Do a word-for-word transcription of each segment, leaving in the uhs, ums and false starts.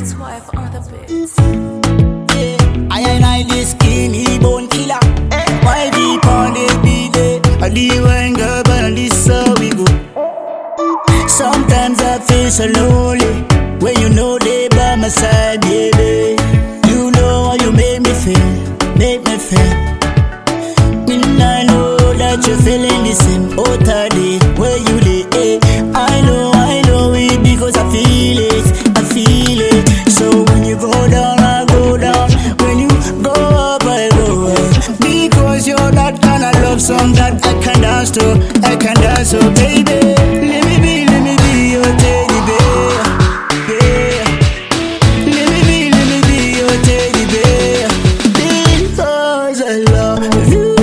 Beats wife on the beats. Yeah, I and I this skinny bone killer. Why deep on the beat? I leave one girl, but this how we go. Sometimes I feel so lonely when you know they by my side, baby. You know how you make me feel, make me feel. And I know that you're feeling the same. Oh, Taddy, where you lay? Eh? I know, I know it because I feel it, I feel it. So when you go down, I go down. When you go up, I go up. Because you're that kind of love song that I can dance to, I can dance to, baby. Let me be, let me be your teddy bear, bear. Let me be, let me be your teddy bear. Because I love you.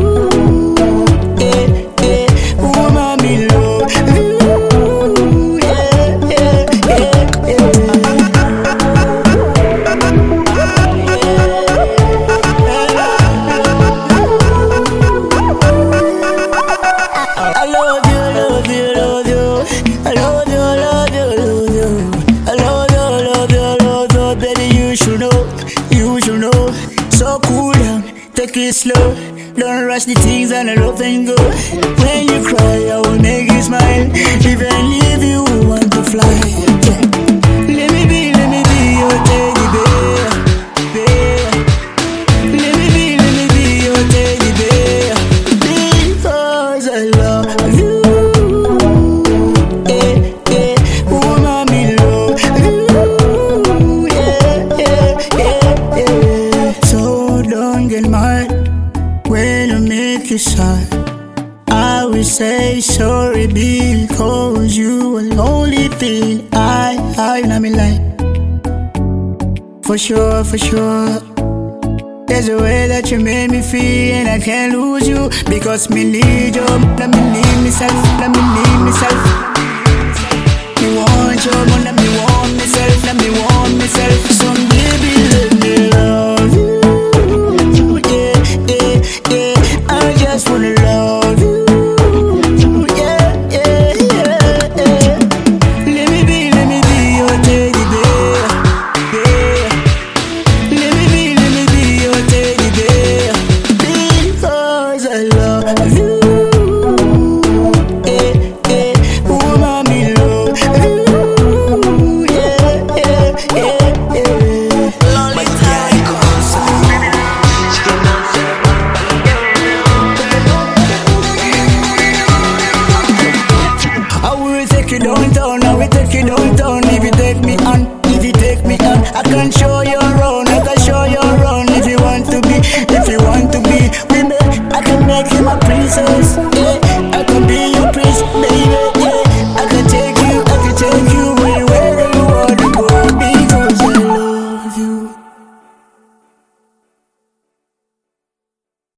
Take it slow, don't rush the things and I love and go. When you cry, I will make you smile. Even if you want to fly, yeah. Let me be, let me be your teddy bear, bear. Let me be, let me be your teddy bear. Because I love you, eh, eh. Oh, mommy, love you, yeah, yeah, yeah, yeah. So don't get mad when I make you sad. I will say sorry because you are the only thing I have in my life. For sure, for sure. There's a way that you made me feel and I can't lose you. Because me need you, let me need myself, let me need myself. Me want you, but let me want myself, let me want myself. So baby, let me love you. I just wanna love you, yeah, yeah, yeah, yeah. Let me be, let me be your teddy bear, yeah. Let me be, let me be your teddy bear. Because I love you, yeah, yeah. Oh, mommy, love you, yeah, yeah, yeah, yeah. Lonely time. Take you downtown, now we take you downtown. If you take me on, if you take me on, I can show you around.